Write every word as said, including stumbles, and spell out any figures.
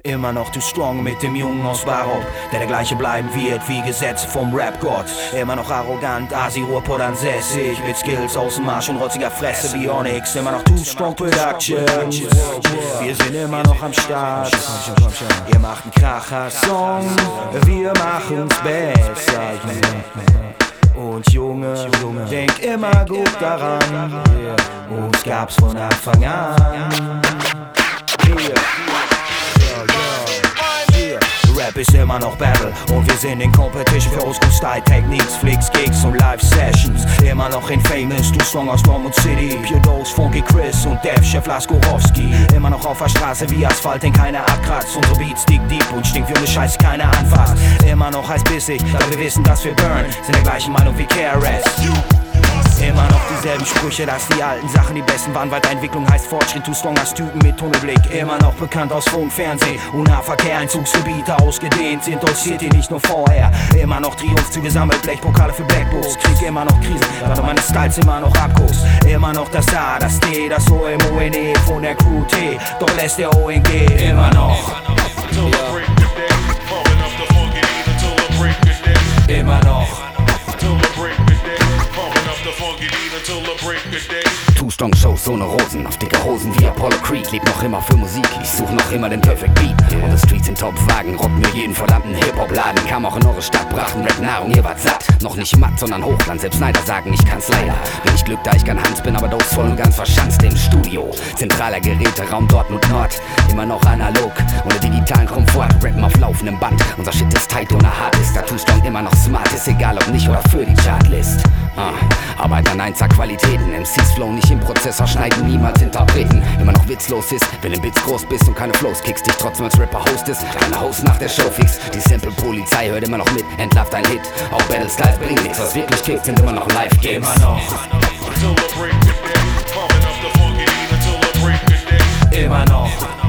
Immer noch too strong mit dem Jungen aus Barop, der der gleiche bleiben wird wie Gesetze vom Rap-Gott. Immer noch arrogant, Asi-Ruhrpott ansässig, mit Skills aus dem Marsch und rotziger Fresse wie Onyx. Immer noch too strong Productions, wir sind immer noch am Start. Ihr macht einen Kracher-Song, wir machen's besser. Und Junge, Junge, denk immer gut daran, uns gab's von Anfang an. Yeah. Rap ist immer noch Battle und wir sind in Competition für Oldschool Style Techniques, Flicks, Gigs und Live Sessions. Immer noch in Famous, du Song aus Dortmund City, Pure Dose, Funky Chris und Dev Chef Laskorowski. Immer noch auf der Straße wie Asphalt, den keiner abkratzt. Unsere Beats dick deep und stinkt wie eine Scheiße, keiner anfasst. Immer noch heiß bissig, da wir wissen, dass wir burn, sind der gleichen Meinung wie K R S. Immer noch dieselben Sprüche, dass die alten Sachen die besten waren. Weiterentwicklung heißt Fortschritt, du strong als Typen mit Tunnelblick. Immer noch bekannt aus Funk, Fernsehen und Nahverkehr. Einzugsgebiete ausgedehnt, sind euch City nicht nur vorher. Immer noch Triumphzüge sammelt, Blechpokale für Blackbooks. Krieg immer noch Krisen, gerade meine Styles immer noch abguckst. Immer noch das A, das D, das O M O N E von der Crew T. Doch lässt der O N G immer noch. Ja. Immer noch. Too Strong Shows ohne Rosen, auf dicke Hosen wie Apollo Creed. Lebt noch immer für Musik, ich such noch immer den Perfect Beat. Und the Streets sind Top-Wagen, robbt mir jeden verdammten Hip-Hop-Laden. Kam auch in eure Stadt, brachten Rap-Nahrung, ihr wart satt. Noch nicht matt, sondern Hochland, selbst Neider sagen, ich kann's leider. Bin ich Glück, da ich kein Hans bin, aber dose voll und ganz verschanzt im Studio. Zentraler Geräteraum Dortmund Nord, immer noch analog, ohne digitalen Komfort. Rappen auf laufendem Band, unser Shit ist tight ohne hart ist. Da Too Strong immer noch smart, ist egal ob nicht oder für die Chartlist. Ah, Arbeit an Einser Qualitäten, M Cs flow nicht im Prozessor, schneiden niemals Interpreten. Immer noch witzlos ist, wenn im Bits groß bist und keine Flows kickst, dich trotzdem als Rapper hostest. Kleiner Host nach der Show fix, die Sample-Polizei hört immer noch mit, entlarvt dein Hit. Auch Battle Styles bringen nichts, was wirklich kickt, sind immer noch Live-Games. Immer noch. Immer noch.